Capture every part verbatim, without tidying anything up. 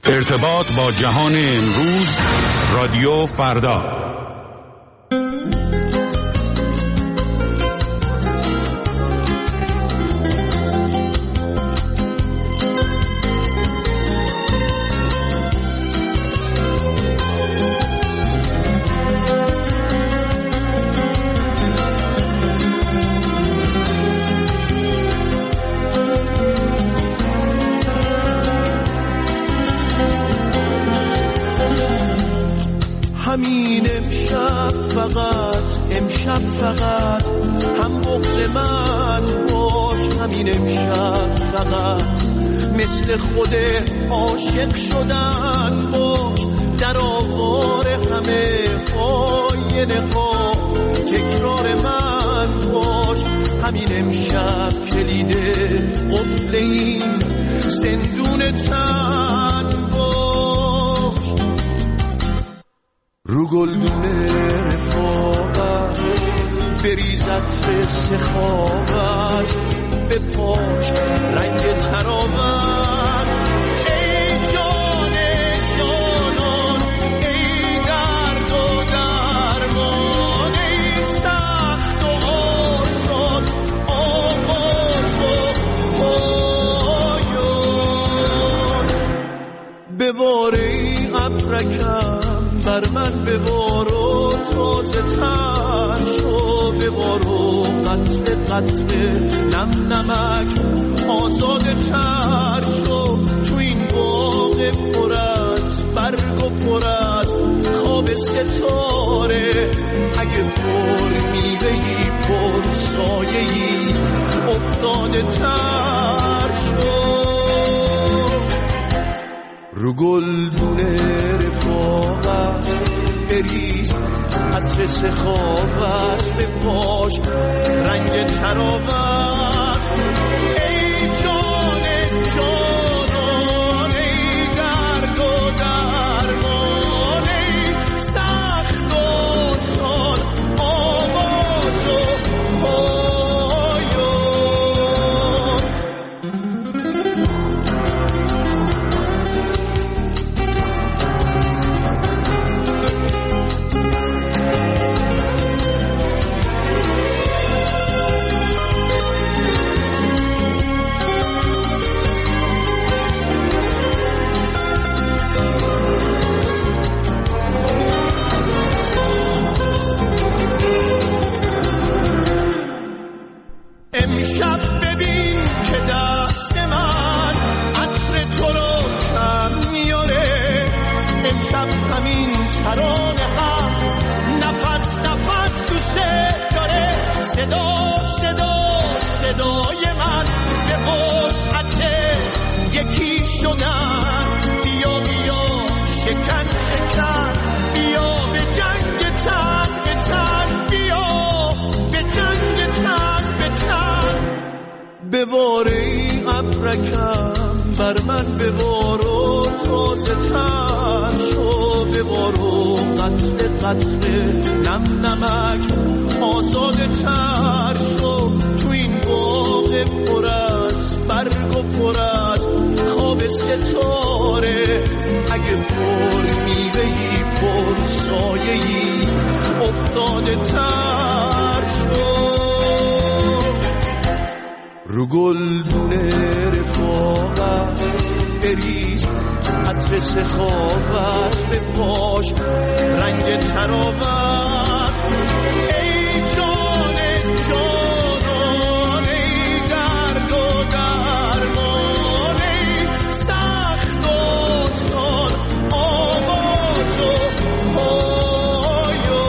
ارتباط با جهان امروز، رادیو فردا. همین امشب فقط امشب فقط هم بغض من باش، همین امشب فقط مثل خود عاشق شدن باش، در آوار همه آینه ها تکرار من باش، همین امشب کلید قفل این زندون تن باش، رو گلدونه رفاقت بریز عطر سخاوت، به پاش رنگ تراوت، ای جان ای جانان، ای درد و درمان، ای سخت و آسان، آغاز و پایان، ببار ای ابرکم بر من ببار و تازه تر شو، ببار و قطره قطره نم نمک آزاده تر شو، تو این باغ پر از برگ و پر از خواب ستاره، اگه پر میوهی پر سایه‌ای افتاده تر شو، رو گلدونه رفاقت بریز عطر سخاوت، به پاش رنگ تراوت، ای جان جانان، ای درد و درمان، ای سخت و سان، آواز و پایان. امشب ببین که دست من عطر تو رو کم میاره، امشب همین ترانه هم نفس نفس دوست داره، صدا صدا صدای من به وسعت یکی شدن، بیا بیا شکن شکن، بیا به جنگ تن به تن، بیا به جنگ تن به تن، ببار ای ابرکم بر من ببار و تازه تر شو، ببار و قطره قطره نم نمک آزاده تر شو، تو این باغ پر از برگ و پر از خواب ستاره، اگه پر میوهی پر سایه‌ای افتاده تر شو، رو گلدونه رفاقت بریز عطر سخاوت، به پاش رنگ تراوت، ای جان جانان، ای درد و درمان، ای سخت و سان، آواز و پایان.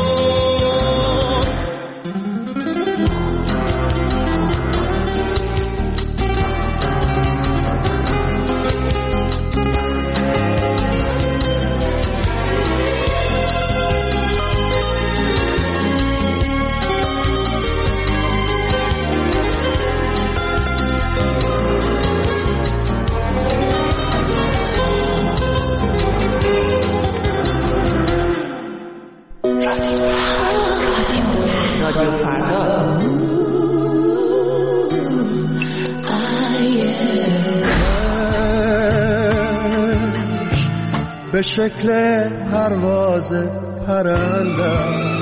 به شکل پرواز پرندم.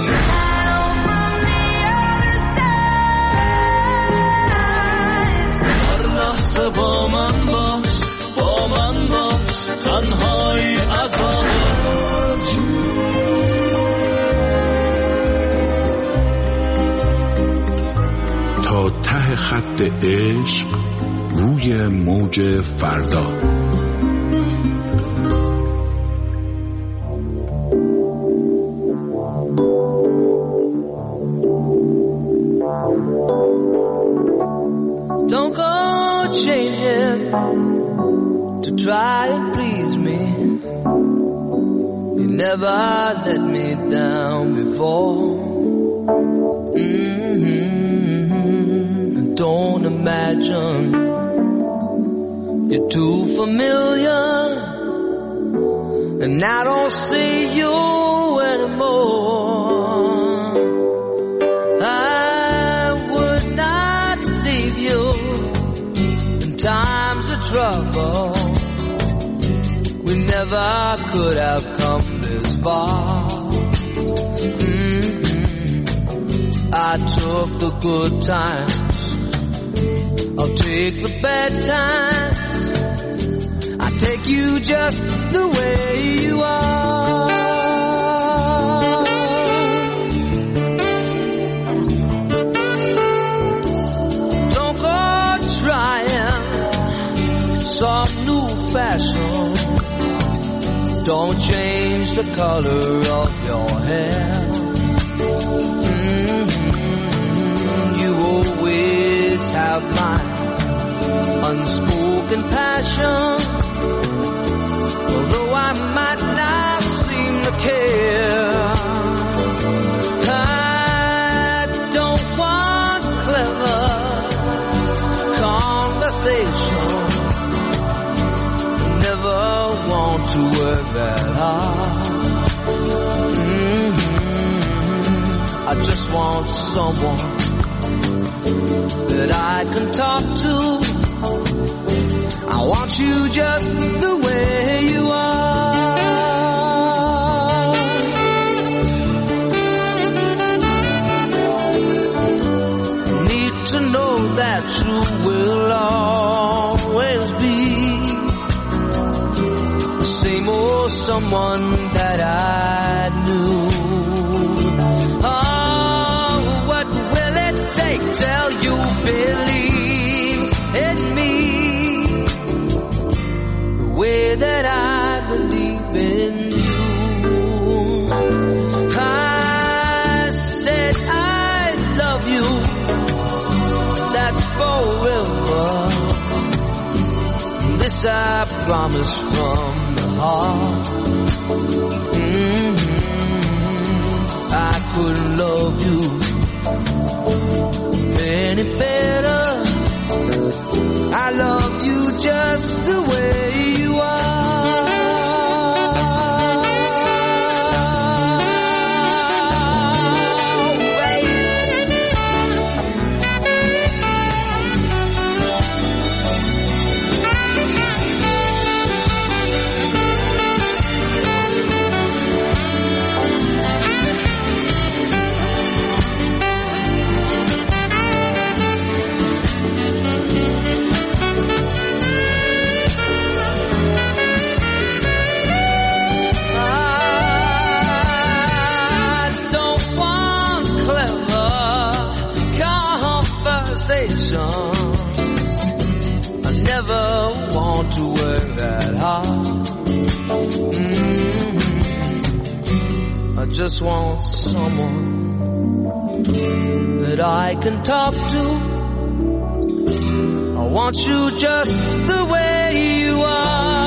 هر لحظه با من باش، با من باش، تنهایی عذاب. تا ته خط عشق روی موج فردا. Don't go changing to try and please me. You never let me down before. Mm-hmm. Don't imagine you're too familiar, and I don't see you anymore. I would not leave you in times of trouble. We never could have come this far. Mm-hmm. I took the good times, I'll take the bad times. I take you just the way you are. Don't go trying some new fashion. Don't change the color of your hair. Mm-hmm. You always have my unspoken passion. Although I might not seem to care, I don't want clever conversation. Never want to work that hard. Mm-hmm. I just want someone that I can talk to. I want you just the way you are. Need to know that you will always be the same old someone that I knew. Oh, what will it take till you believe in me the way that I believe in you? I said I love you, that's forever. This I promise from the heart. Mm-hmm. I couldn't love you any better. I love you just the way you are. I never want to work that hard. Mm-hmm. I just want someone that I can talk to. I want you just the way you are.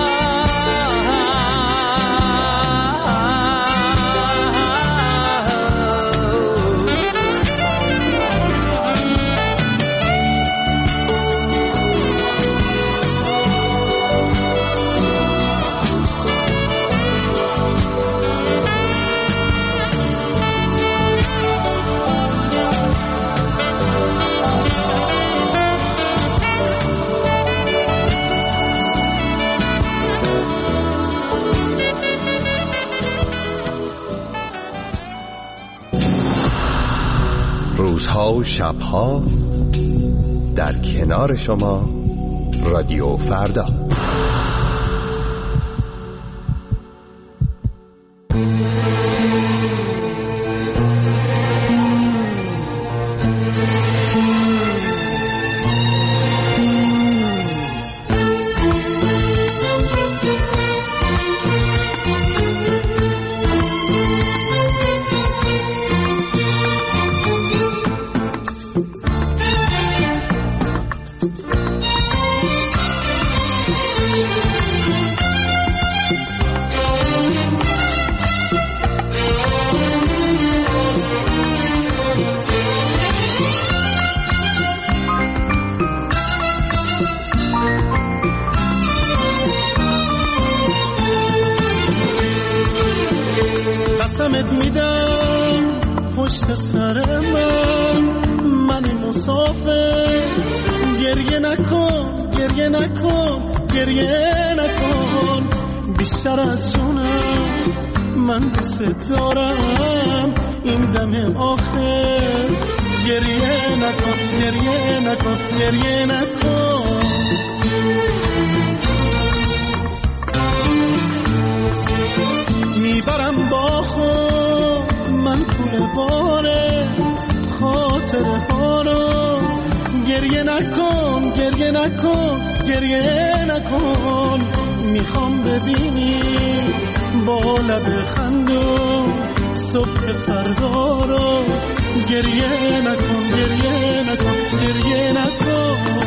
روزها و شبها در کنار شما رادیو فردا. قسمت میدم پشت سر من، من مسافر، گریه نکن گریه نکن گریه نکن، بیشتر از جونم من دوست دارم، این دم آخر گریه نکن گریه نکن گریه نکن. میبرم با خود من پول باره خاطره ها رو، گریه نکن گریه نکن گریه نکن، میخوام ببینی با لب خندون صبح فردا رو، گریه نکن گریه نکن گریه نکن.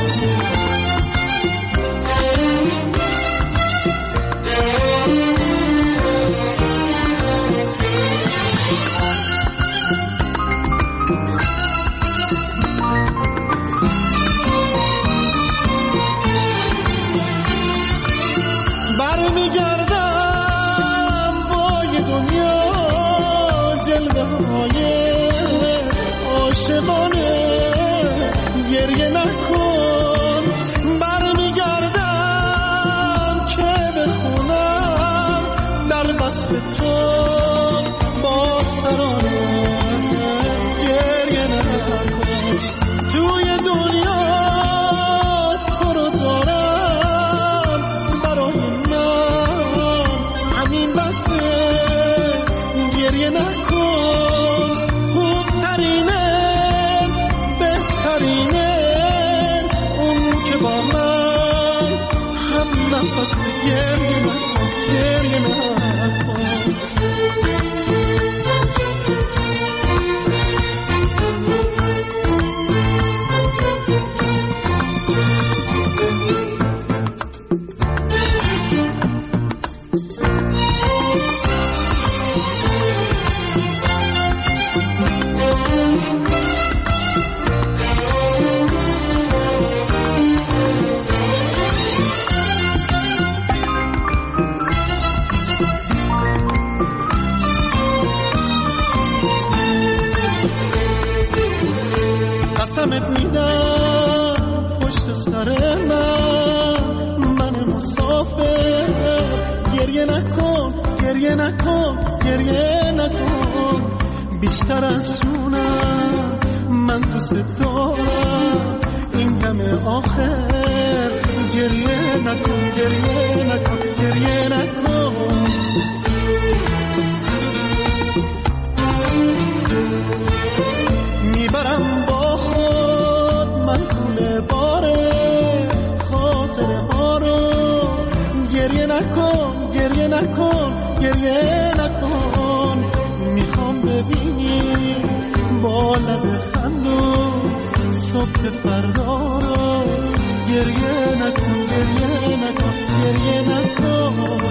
برمیگردم با یه دنیا جلوه های عاشقانه، گریه نکن. برمیگردم که بخونم در وصف تو با سرانه، گریه نکن. توی دنیا تو رو دارم، برای من همین بسه، گریه نکن. خوبترینه بهترینه اون که با من هم نفس، گریه نکن گریه نکن. قسمت میدم پشت سر من، من مسافر، گریه نکن گریه نکن گریه نکن، بیشتر از جونم من دوست دارم، این دم آخر گریه نکن گریه نکن گریه نکن. میبرم با خود من پول باره خاطره ها رو، گریه نکن گریه نکن گریه نکن، میخوام ببینی با لب خندون صبح فردا رو، گریه نکن گریه نکن گریه نکن.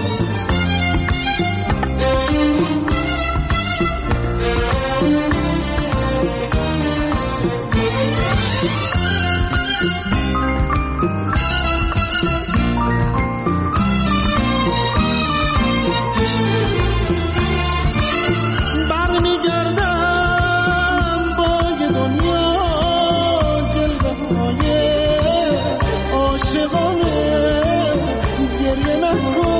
عاشقانه، گریه نکن.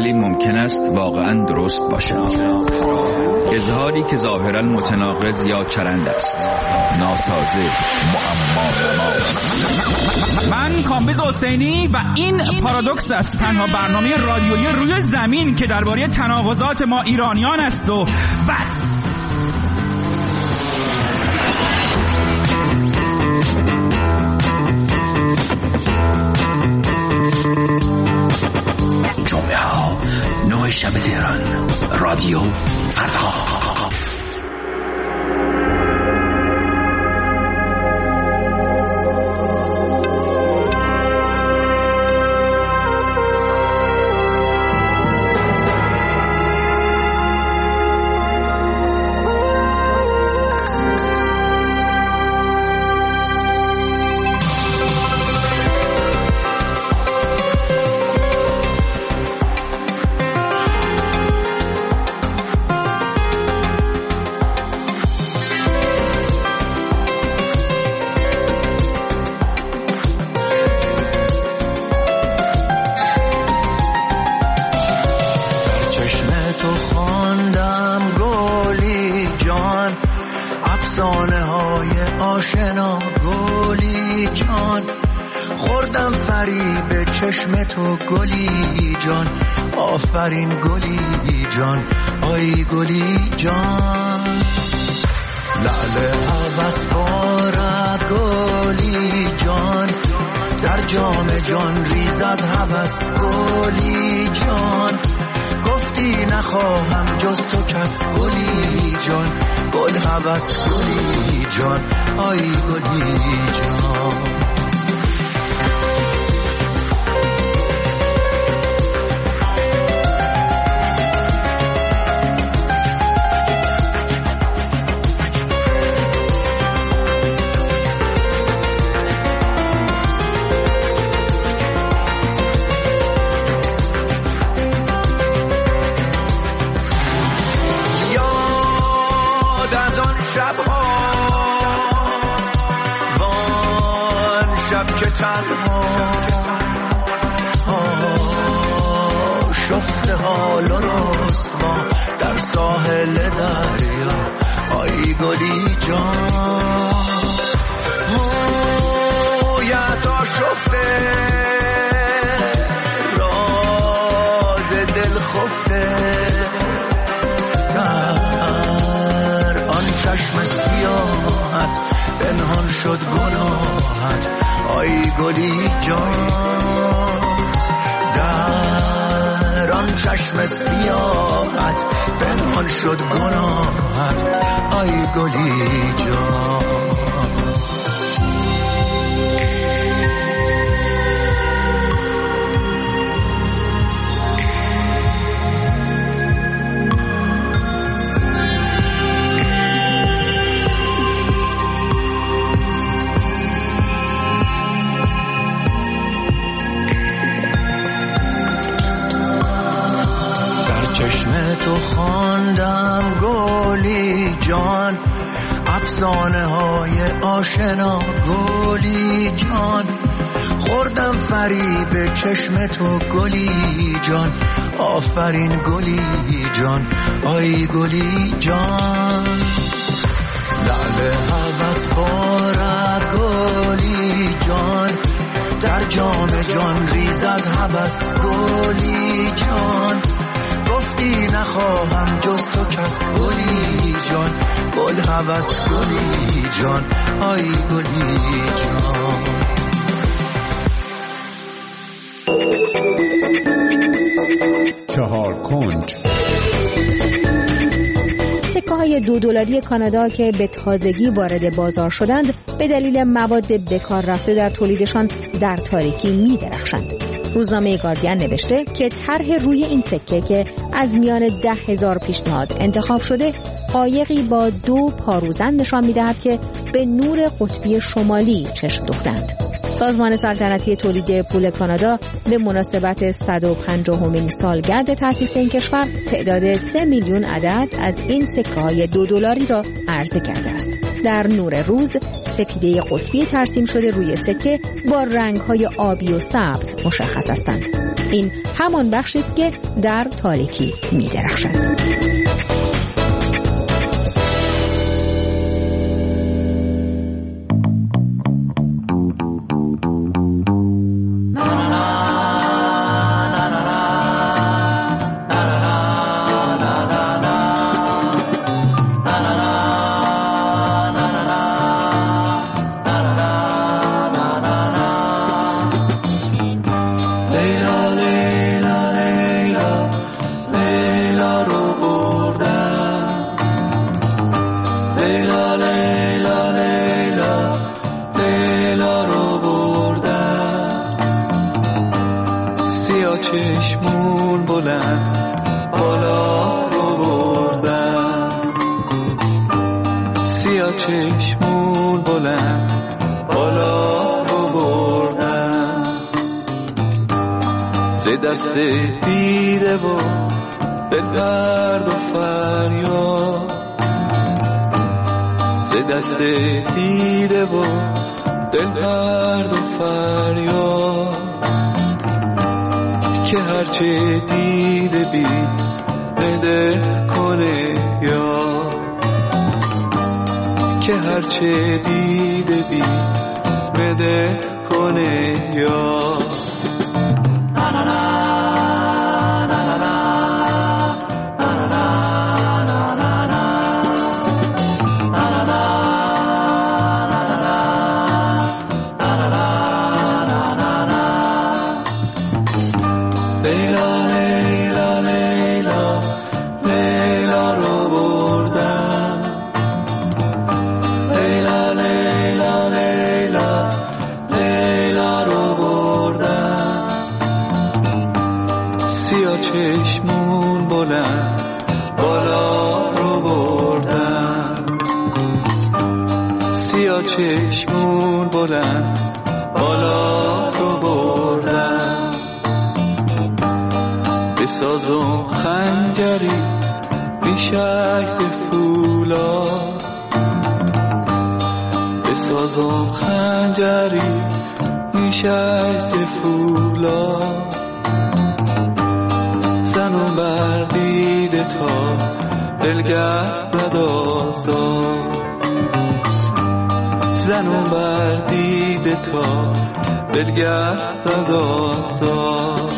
ولی ممکن است واقعا درست باشد. اظهاری که ظاهرا متناقض یا چرند است، ناسازه، معما. من کامبیز حسینی و این پارادوکس است، تنها برنامه رادیویی روی زمین که درباره تناقضات ما ایرانیان است و بس. جمعه ها نه شب تهران، رادیو فردا. آفرین گلی جان، آی گلی جان، لعل هوس بارد گلی جان، در جام جان ریزد هوس گلی جان، گفتی نخواهم جز تو کس گلی جان، گل هوس گلی جان، آی گلی جان. شفته حال و رسوا در ساحل دریا، آی گلی جان، مویت آشفته راز دل خفته، در آن چشم سیاحت پنهان شد گناهت، آی گلی جان، در آن چشم سیاحت پنهان شد گناهت، آی گلی جان. تو خواندم گلی جان، افسانه های آشنا گلی جان، خوردم فریب چشم تو گلی جان، آفرین گلی جان، آی گلی جان، لعل هوس بارد گلی جان، در جام جان ریزد هوس گلی جان، گفتی نخواهم جز تو کس گلی جان، گل هوس گلی جان، آی گلی جان. چهار کنج. سکه های دو دلاری کانادا که به تازگی وارد بازار شدند به دلیل مواد بکار رفته در تولیدشان در تاریکی می درخشند. روزنامه گاردین نوشته که طرح روی این سکه که از میان ده هزار پیشنهاد انتخاب شده، قایقی با دو پاروزن نشان می‌دهد که به نور قطبی شمالی چشم دوختند. سازمان سلطنتی تولید پول کانادا به مناسبت صد و پنجاهمین سالگرد تأسیس این کشور تعداد سه میلیون عدد از این سکه‌های دو دلاری را عرضه کرده است. در نور روز سپیده قطبی ترسیم شده روی سکه با رنگ‌های آبی و سبز مشخص هستند. این همان بخشی است که در تاریکی می‌درخشد. چشمون بلند بالا رو بردم، سیاه چشمون بلند بالا رو بردم، ز دست دیده و دل درد و فریاد، ز دست دیده و دل درد و فریاد، که هرچه دیده بی بده کنه یا، که هرچه دیده بی بده کنه یا. چشمون بلند بالا رو بردم، سیاه چشمون بلند بالا رو بردم، بسازم خنجری بیشک ز فولاد، بسازم خنجری بیشک ز فولاد، زنم بر دیده تا دلگرد ندازد، زنم بر دیده تا دلگرد ندازد.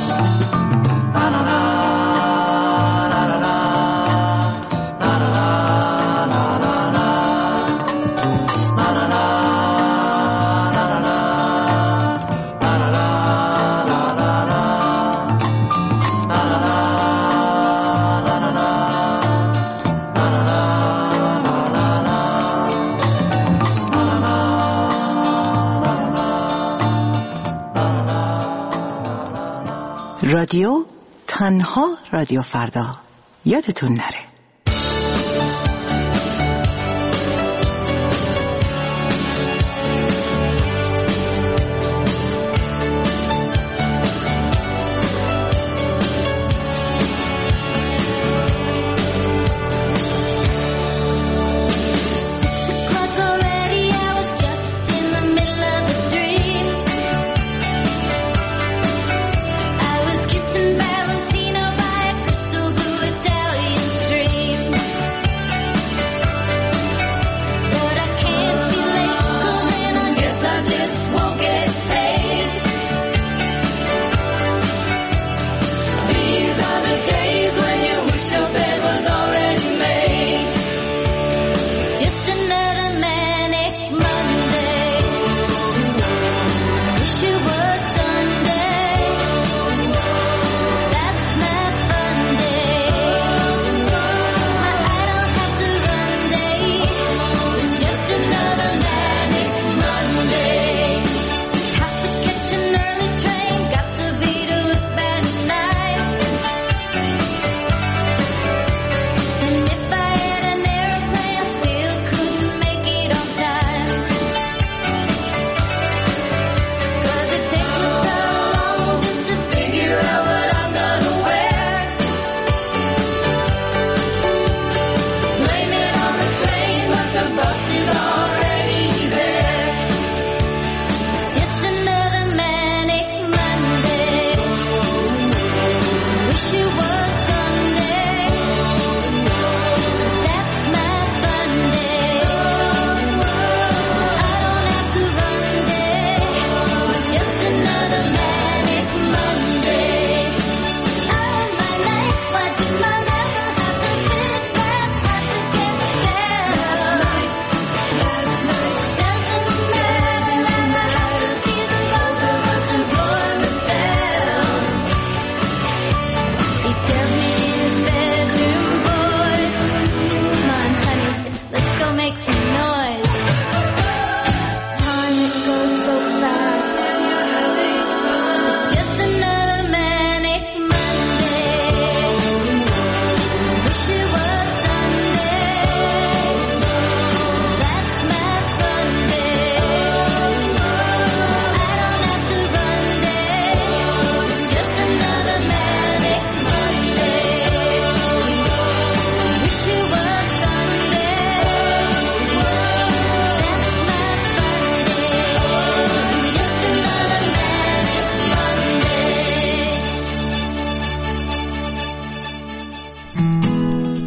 رادیو تنها رادیو فردا، یادتون نره. Street.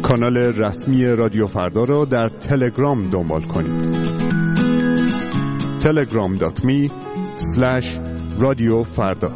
کانال رسمی رادیو فردا را در تلگرام دنبال کنید. تلگرام دات می اسلش رادیو فردا.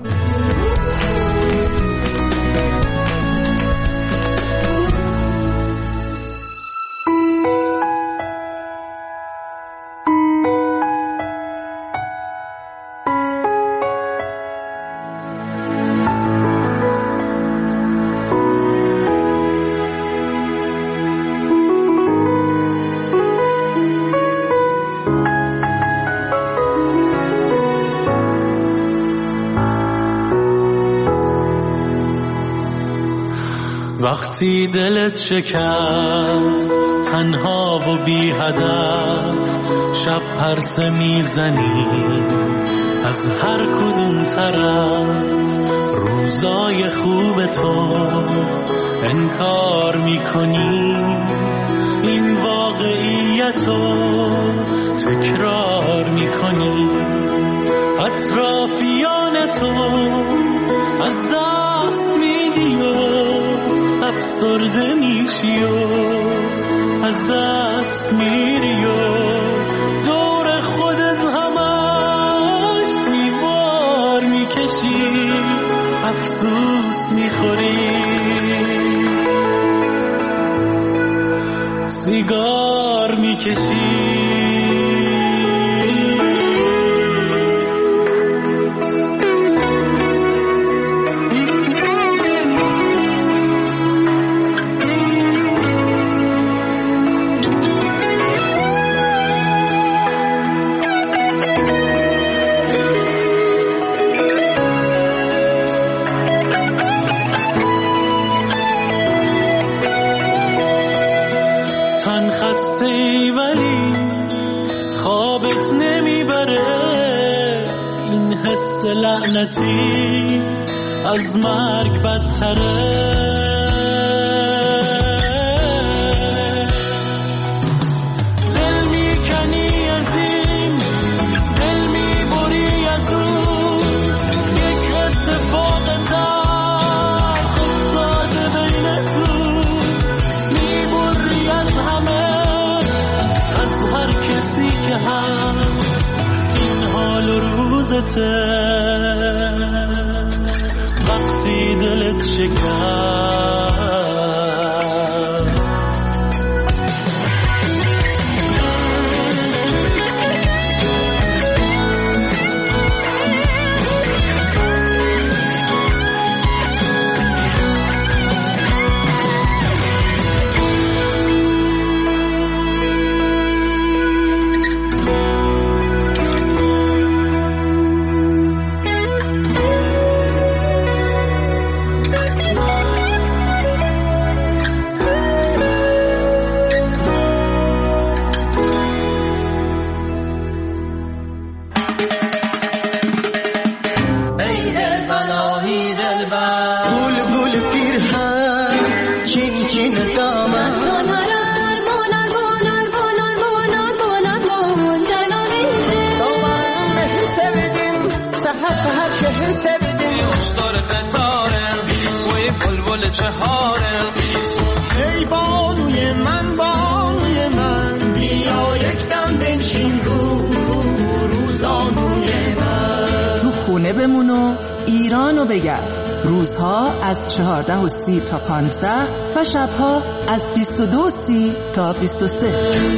وقتی دلت شکست تنها و بی هدف، شب پرسه میزنی از هر کدوم طرف، روزای خوب تو انکار میکنی، این واقعیتو تکرار میکنی، اطرافیان تو از دست میدی و افسرده میشی و از دست میری و دور خودت همش دیوار میکشی، افسوس میخوری، سیگار میکشی. لعنتی از مرگ بدتره، دل میکنی از این، دل میبری از اون، یک اتفاق تلخ افتاده بینتون، میبری از همه، از هر کسی که هست، این حال و روزته. وقتی دلت شکست ای بانوی من، بانوی من، بیا یک دم بنشین رو روزانوی من. تو خونه بمون و ایرانو بگرد. روزها از چهارده و سی تا پانزده و شبها از بیست و دو و سی تا بیست و سه.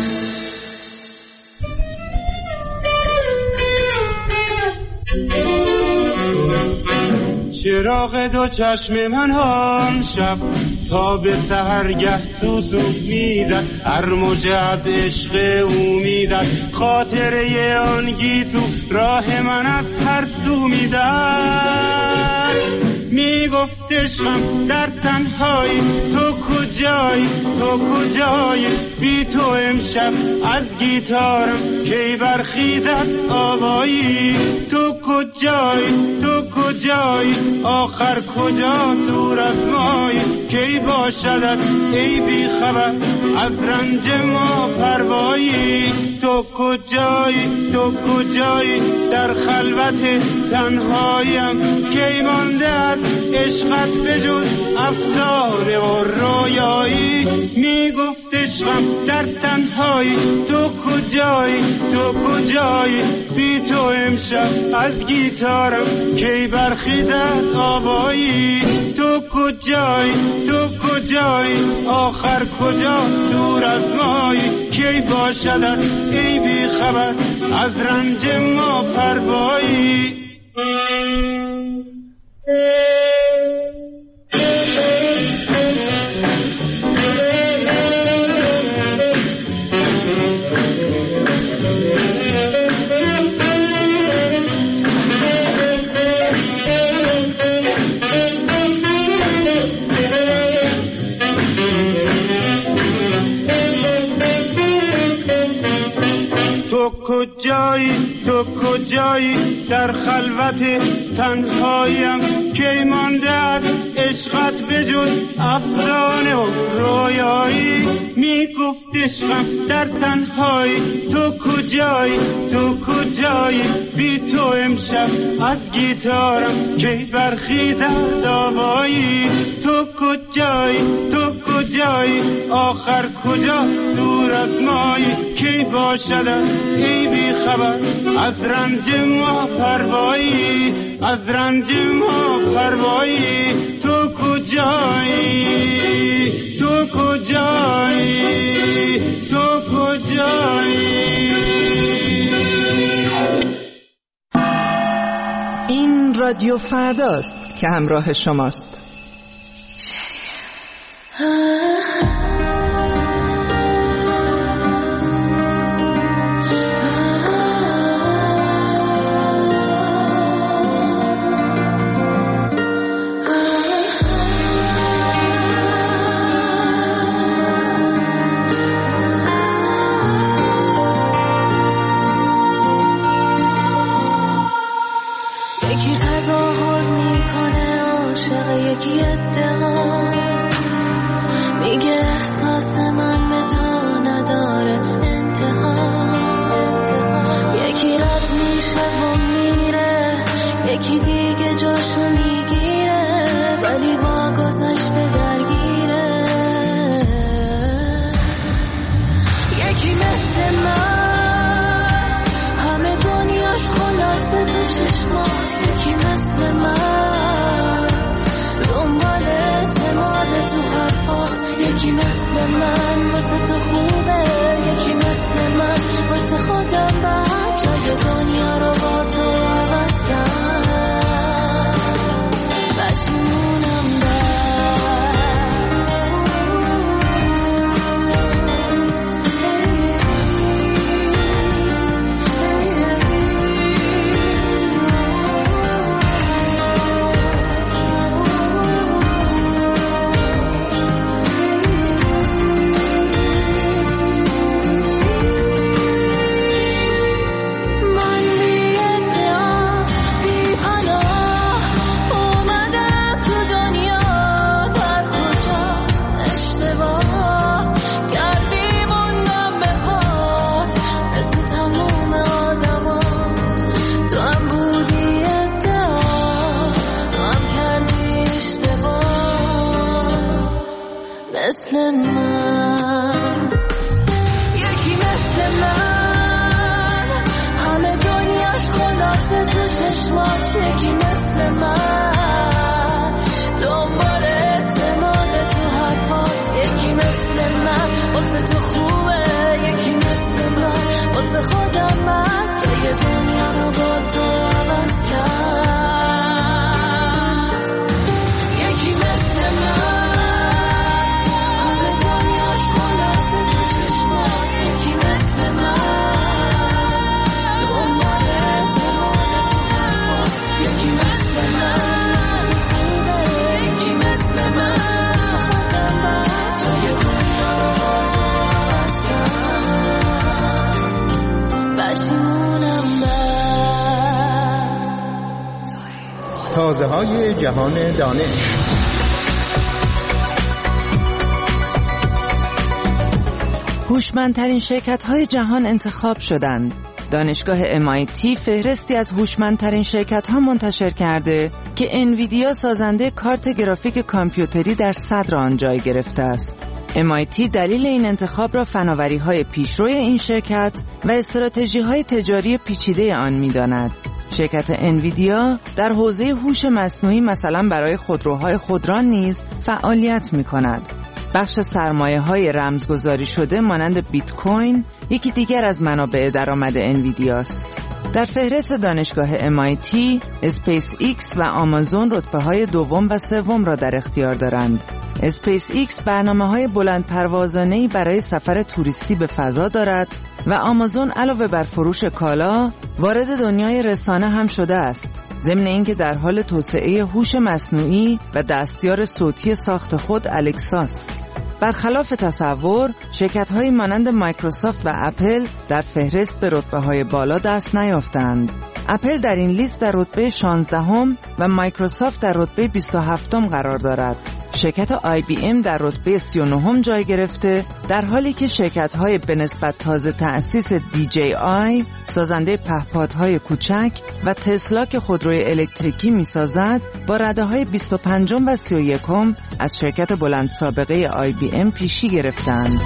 چراغ دو چشم من هم شب تا به سحرگه تو تو میزد، هر موج از عشق او میزد، خاطره آن گیسو راه من از هر سو میزد. میگفت عشقم در تنهایی تو کجایی، تو کجایی، بی تو امشب از گیتارم کی برخیزد آوایی. تو کجایی، تو کجایی، آخر کجا دور از مایی، کی باشدت ای بی خبر از رنج ما پروایی. تو کجایی، تو کجایی، در خلوت تنهایم کی مانده از عشقت بجز افسانه و رویایی. میگفت عشقم در تنهایی تو کجایی تو کجایی بی تو امشب از گیتارم کی برخیزد آوایی تو کجایی تو کجایی آخر کجا دور از مایی کی باشدت ای بی خبر از رنج ما پروایی کجایی تو کجایی در خلوت تنهاییم کی مانده است عشقت بجز افسانه و رویایی میگفت عشقم در تنهایی تو کجایی تو کجایی بی تو امشب از گیتارم کی برخیزد آوایی تو کجایی تو کجایی آخر کجا دور از مایی کی باشد ای بی خبر از رنج ما پروایی از رنج ما پروایی تو کجایی تو کجایی تو کجایی. این رادیو فرداست که همراه شماست. تازه های جهان دانش. هوشمندترین شرکت‌های جهان انتخاب شدند. دانشگاه ام آی تی فهرستی از هوشمندترین شرکت‌ها منتشر کرده که انویدیا سازنده کارت گرافیک کامپیوتری در صدر آن جای گرفته است. ام آی تی دلیل این انتخاب را فناوری‌های پیشروی این شرکت و استراتژی‌های تجاری پیچیده آن می‌داند. شرکت انویدیا در حوزه هوش مصنوعی مثلا برای خودروهای خودران نیز فعالیت می‌کند. بخش سرمایه‌های رمزگذاری شده مانند بیت کوین یکی دیگر از منابع درآمد انویدیاست. در فهرست دانشگاه ام آی تی، اسپیس ایکس و آمازون رتبه‌های دوم و سوم را در اختیار دارند. اسپیس ایکس برنامه‌های بلند پروازانه‌ای برای سفر توریستی به فضا دارد و آمازون علاوه بر فروش کالا، وارد دنیای رسانه هم شده است. ضمن اینکه در حال توسعه هوش مصنوعی و دستیار صوتی ساخت خود الکساست. برخلاف تصور، شرکت‌های مانند مایکروسافت و اپل در فهرست به رتبه‌های بالا دست نیافتند. اپل در این لیست در رتبه شانزدهم و مایکروسافت در رتبه بیست و هفتم قرار دارد. شرکت آی بی ام در رتبه سی و نهم جای گرفته، در حالی که شرکت‌های به نسبت تازه تأسیس دی جی آی، سازنده پهپادهای کوچک، و تسلا که خودروی الکتریکی می‌سازد، با رده‌های بیست و پنجم و سی و یکم از شرکت بلند سابقه آی بی ام پیشی گرفتند.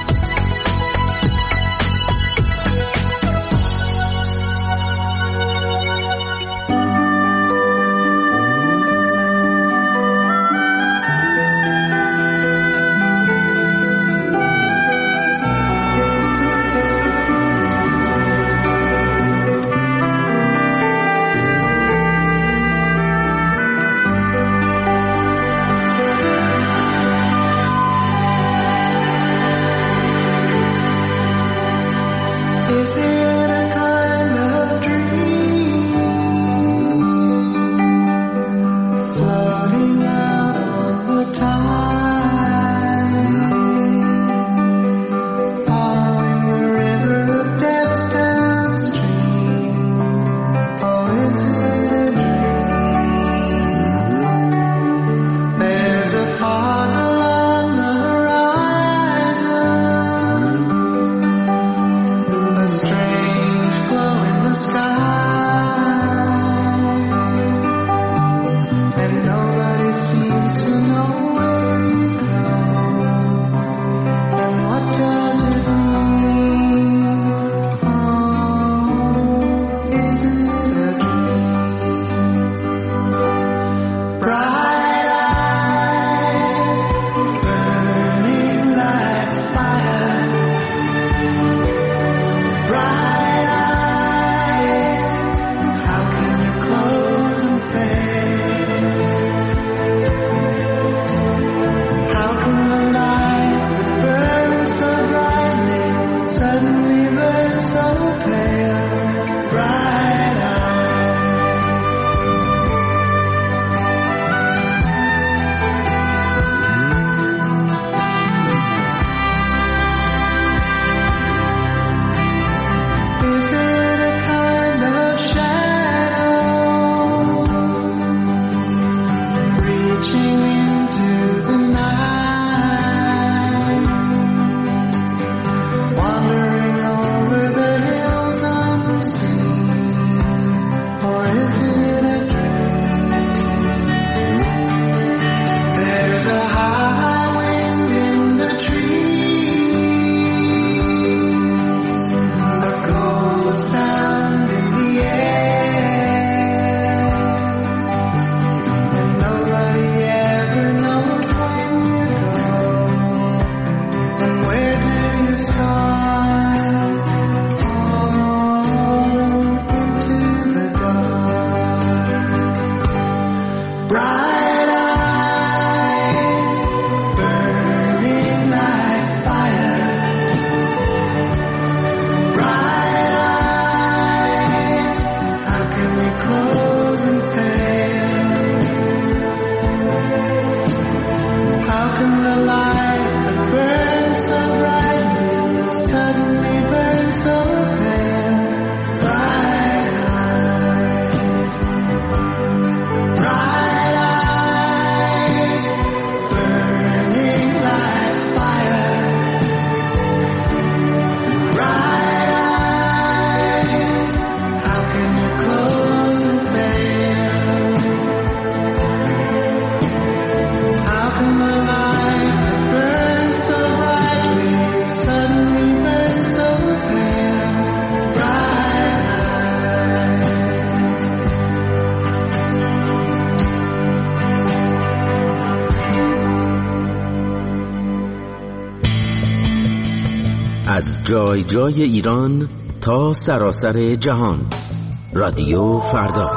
Strange از جای جای ایران تا سراسر جهان. رادیو فردا.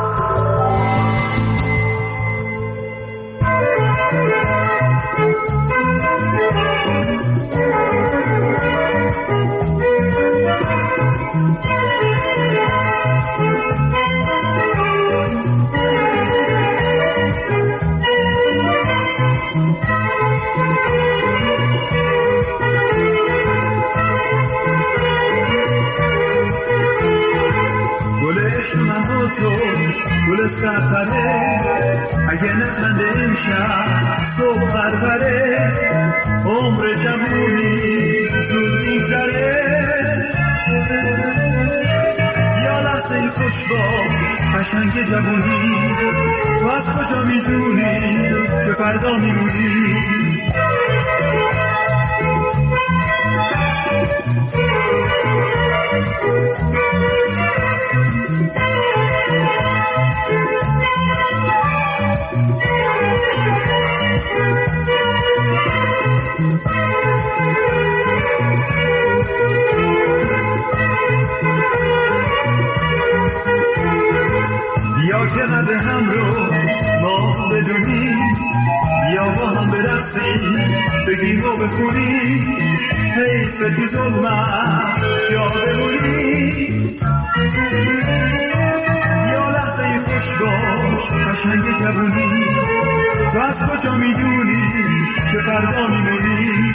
گل سفره اگه نخنده امشب صبح پروره عمر جوونی زود میگذره یا لحظه خوش باش قشنگ جوونی تو از کجا میدونی که فردا میمونی بیا که قد هم رو ما بدونی بیا با هم برقصیم بگیم و بخونیم حیف تو ظلمت جا بمونی یا لحظه خوش باش قشنگ جوونی تو از کجا میدونی که فردا میمونی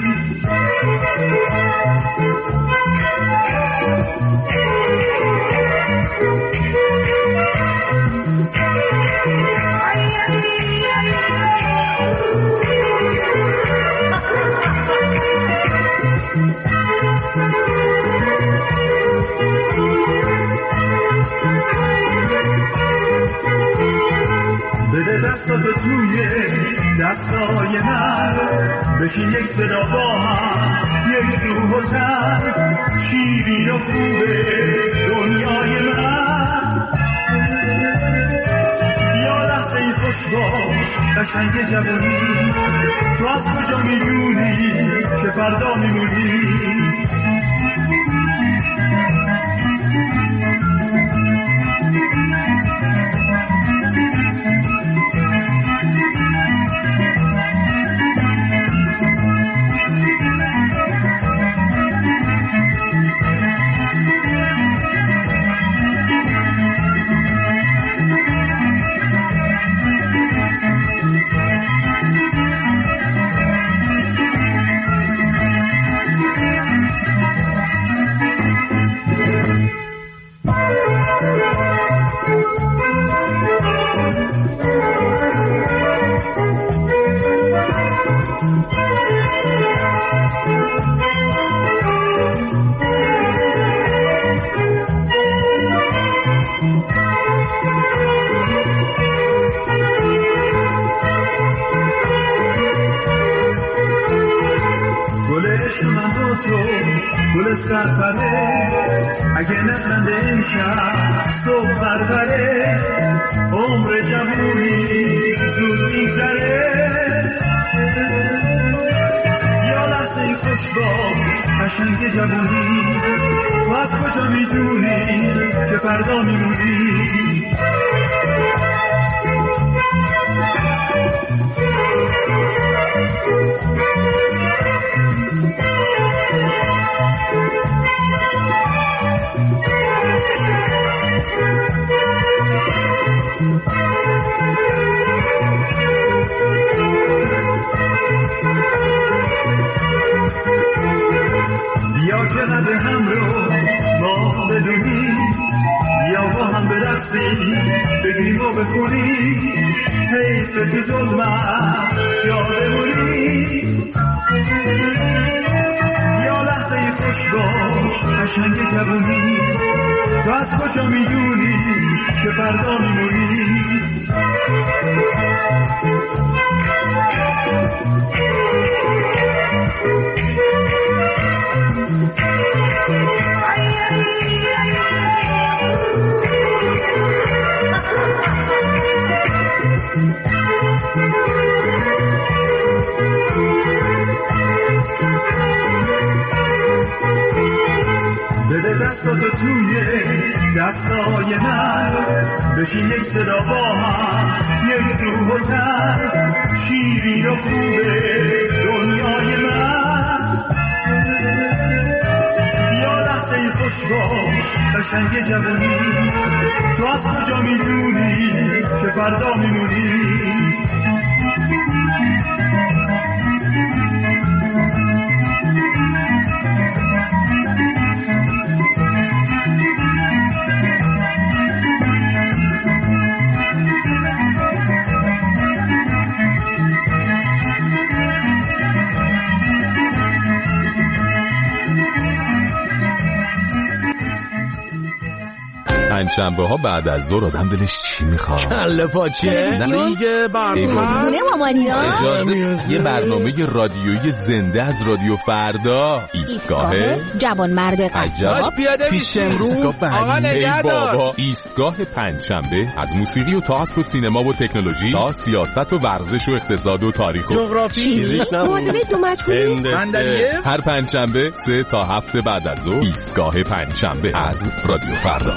بده دستاتو توی دستای من بشین یک صدا با هم یک روح و تن شیرین و خوبه دنیای من یا لحظه ای خوش باش قشنگ جوانی تو از کجا میدونی که فردا میمونی گل سفره اگه نخنده امشب صبح پروره عمر جوونی زود میگذره یا لحظه خوش باش قشنگ جوونی تو از کجا میدونی که فردا میمونی بیا که قد هم رو ما بدونیم بیا با هم برقصیم بگیم و بخونیم حیف تو ظلمت جا بمونی یا لحظه خوش باش قشنگ جوونی تو از کجا میدونی که فردا میمونی دستاتو توی دستای من، بشین یک صدا با هم، یک روح و تن، شیرین و خوبه دنیای من. یا لحظه خوش باش قشنگ جوانی، تو از کجا میدونی که فردا میمونی؟ پنجشنبه ها بعد از ظهر آدم دلش چی میخواد؟ کله پاچه دیگه برنامه خونه مامانینا. اجازه یه برنامه رادیویی زنده از رادیو فردا. ایستگاه جوان مرد قصاب پیش امروز. آقا نگهدار. ایستگاه پنجشنبه از موسیقی و تئاتر و سینما و تکنولوژی تا سیاست و ورزش و اقتصاد و تاریخ و جغرافی، معادله دو مجهولی، هر پنجشنبه سه تا هفت بعد از ظهر. ایستگاه پنجشنبه از رادیو فردا.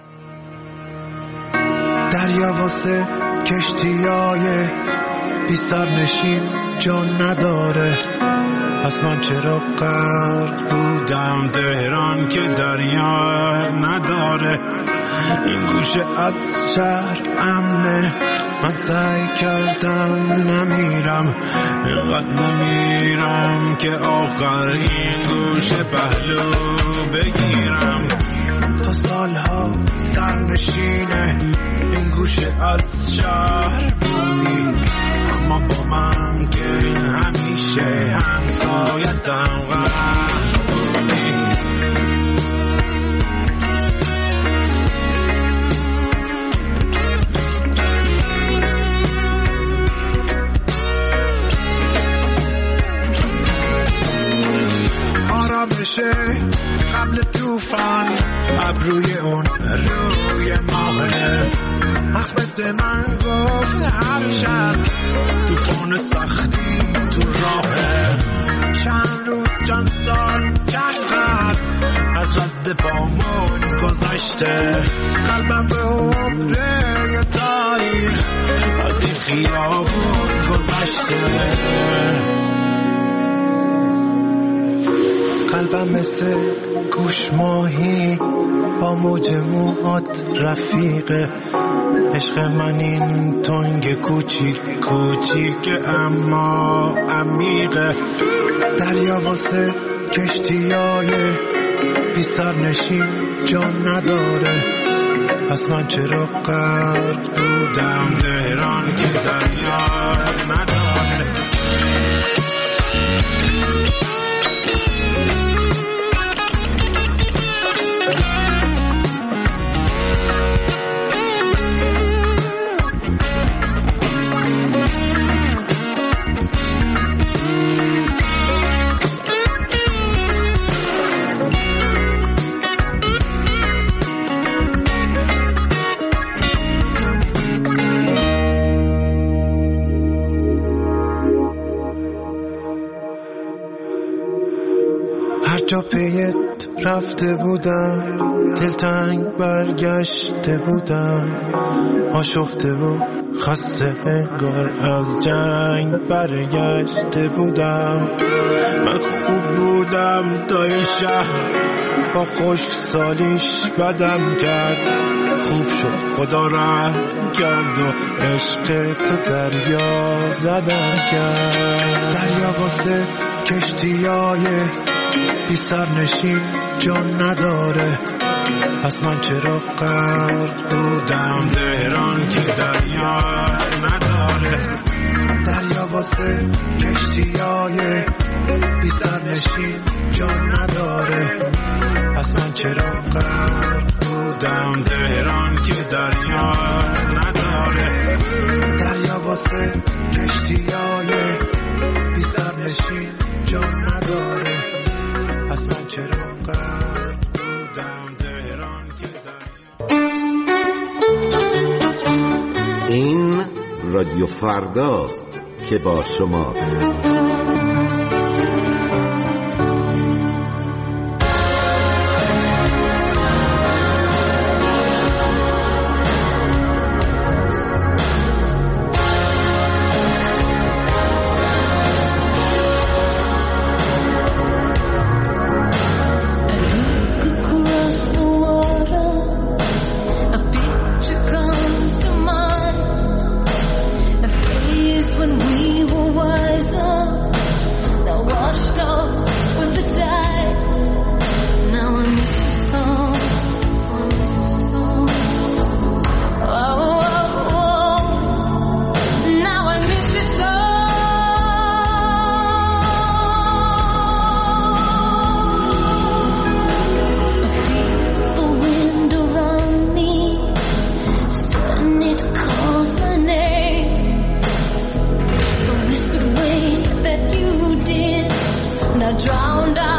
دریا واسه کشتیای بی سرنشین جان نداره، پس من چرا غرق بودم تهران که دریا نداره. این گوشه از شهر امنه، من سعی کردم نمیرم، اینقدر نمیرم که آخر این گوشه پهلو بگیرم. تا سالها سرنشینه این گوشه از شهر بودی، اما با من که همیشه همسایتم غرق بودی. آرامشه قبل توفان، ابروی اون روی ماهه، اخوت من گفت هر شب توفان سختی تو راهه. چند روز چند سال چند قد از رد پامون گذشته، قلبم به عمره تاریخ از این خیابون گذشته. قلبم مثل گوش ماهی با موج موهات رفیقه، عشق من این تنگ کوچیک کوچیک اما عمیقه. دریا واسه کشتیای بی سرنشین جان نداره، پس من چرا غرق بودم تهران که دریا نداره. جا پیت رفته بودم، دلتنگ برگشته بودم، آشفته و خسته انگار از جنگ برگشته بودم. من خوب بودم تا این شهر با خشک سالیش بدم کرد، خوب شد خدا رحم کرد و عشق تو دریا زدم کرد. دریا واسه کشتیای بی سرنشین جان نداره، پس من چرا غرق بودم تهران که دریا نداره. دریا واسه کشتیای بی سرنشین جان نداره، پس من چرا غرق بودم تهران که دریا نداره. دریا واسه کشتیای بی سرنشین جان نداره، پس من چرا غرق بودم تهران که دریا. این رادیو فرداست که با شماست. drowned out